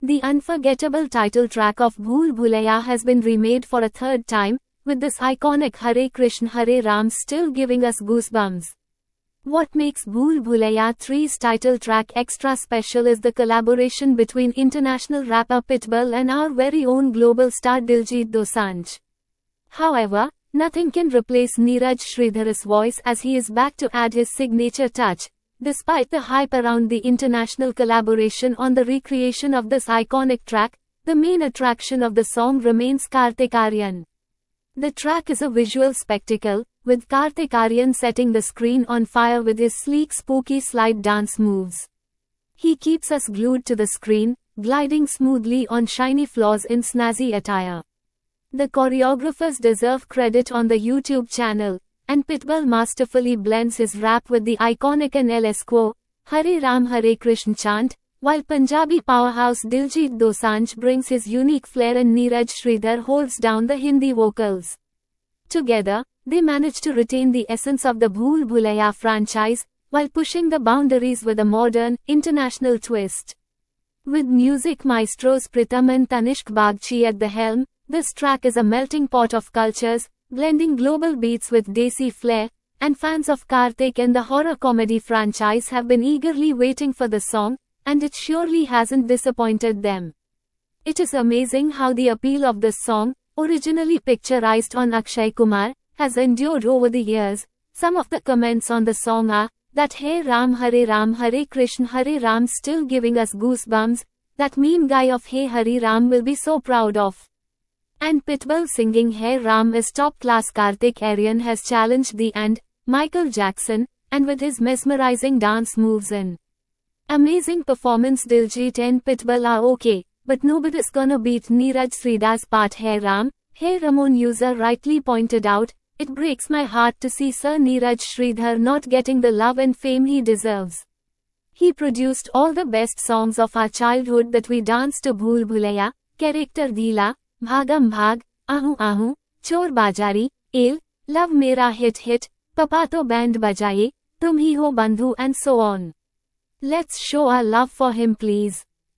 The unforgettable title track of Bhool Bhulaiya has been remade for a third time, with this iconic Hare Krishna Hare Ram still giving us goosebumps. What makes Bhool Bhulaiya 3's title track extra special is the collaboration between international rapper Pitbull and our very own global star Diljit Dosanjh. However, nothing can replace Neeraj Sridhar's voice as he is back to add his signature touch. Despite the hype around the international collaboration on the recreation of this iconic track, the main attraction of the song remains Kartik Aaryan. The track is a visual spectacle, with Kartik Aaryan setting the screen on fire with his sleek spooky slide dance moves. He keeps us glued to the screen, gliding smoothly on shiny floors in snazzy attire. The choreographers deserve credit on the YouTube channel, and Pitbull masterfully blends his rap with the iconic NLSQ, Hare Ram Hare Krishna chant, while Punjabi powerhouse Diljit Dosanjh brings his unique flair and Neeraj Sridhar holds down the Hindi vocals. Together, they manage to retain the essence of the Bhool Bhulaiya franchise, while pushing the boundaries with a modern, international twist. With music maestros Pritam and Tanishq Bagchi at the helm, this track is a melting pot of cultures, blending global beats with desi flair, and fans of Kartik and the horror comedy franchise have been eagerly waiting for the song, and it surely hasn't disappointed them. It is amazing how the appeal of this song, originally picturized on Akshay Kumar, has endured over the years. Some of the comments on the song are, that Hey Ram Hare Krishna Hare Ram still giving us goosebumps, that meme guy of Hey Hari Ram will be so proud of. And Pitbull singing Hey Ram is top class. Kartik Aaryan has challenged the and Michael Jackson, and with his mesmerizing dance moves and amazing performance Diljit and Pitbull are okay, but nobody's gonna beat Neeraj Sridhar's part Hey Ram. Hey Ramon user rightly pointed out, it breaks my heart to see Sir Neeraj Sridhar not getting the love and fame he deserves. He produced all the best songs of our childhood that we danced to. Bhool Bhulaiya, Character Deela, Bhagam Bhag, Ahu Ahu, Chor Bajari, Ale, Love Mera Hit, Papa To Band Bajaye, Tum Hi Ho Bandhu and so on. Let's show our love for him please.